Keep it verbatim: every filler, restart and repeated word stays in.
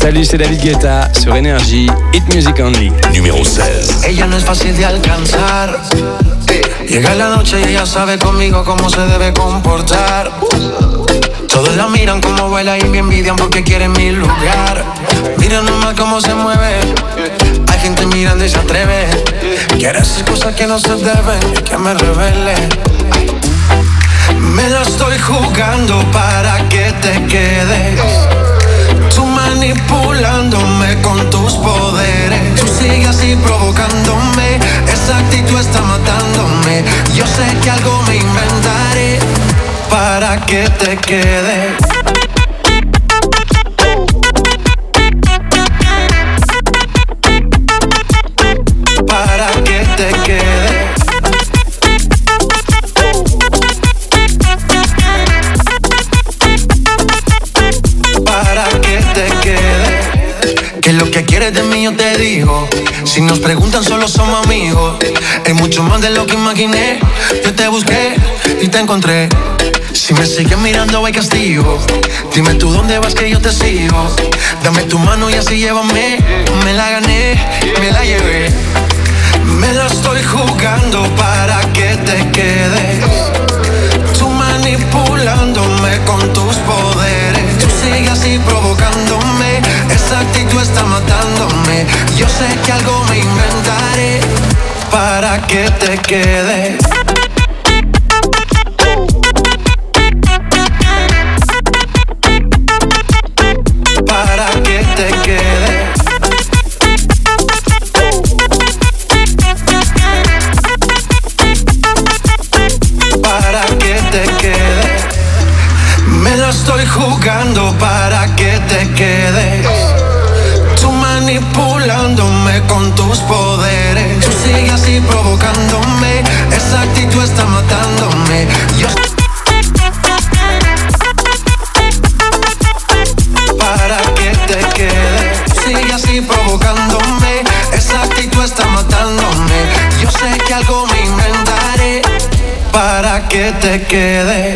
Salut, c'est David Guetta sur Énergie, Hit Music Only. Numéro seize. Ella no es fácil de alcanzar. Llega la noche y ella sabe conmigo cómo se debe comportar. Todos la miran como baila y me envidian porque quieren mi lugar. Mira nomás cómo se mueve. Hay gente mirando y se atreve. Quiere hacer cosas que no se deben y que me revele. Me la estoy jugando para que te quedes. Tú manipulándome con tus poderes. Tú sigues así provocándome. Esa actitud está matándome. Yo sé que algo me inventaré para que te quedes. Para que te quedes. Para que te quedes. Que lo que quieres de mí yo te digo. Si nos preguntan solo somos amigos. Es mucho más de lo que imaginé. Yo te busqué y te encontré. Si me sigues mirando hay castigo. Dime tú dónde vas que yo te sigo. Dame tu mano y así llévame. Me la gané, me la llevé. Me la estoy jugando para que te quedes. Tú manipulándome con tus poderes. Tú sigues así provocándome. Esa actitud está matándome. Yo sé que algo me inventaré para que te quedes. Para que te quedes. Para que te quedes. Me la estoy jugando para que te quedes. Tú manipulándome con tus poderes. Tú sigues así provocándome. Esa actitud está matándome. Yo para que te quedes. Sigue así provocándome. Esa actitud está matándome. Yo sé que algo me inventaré para que te quedes.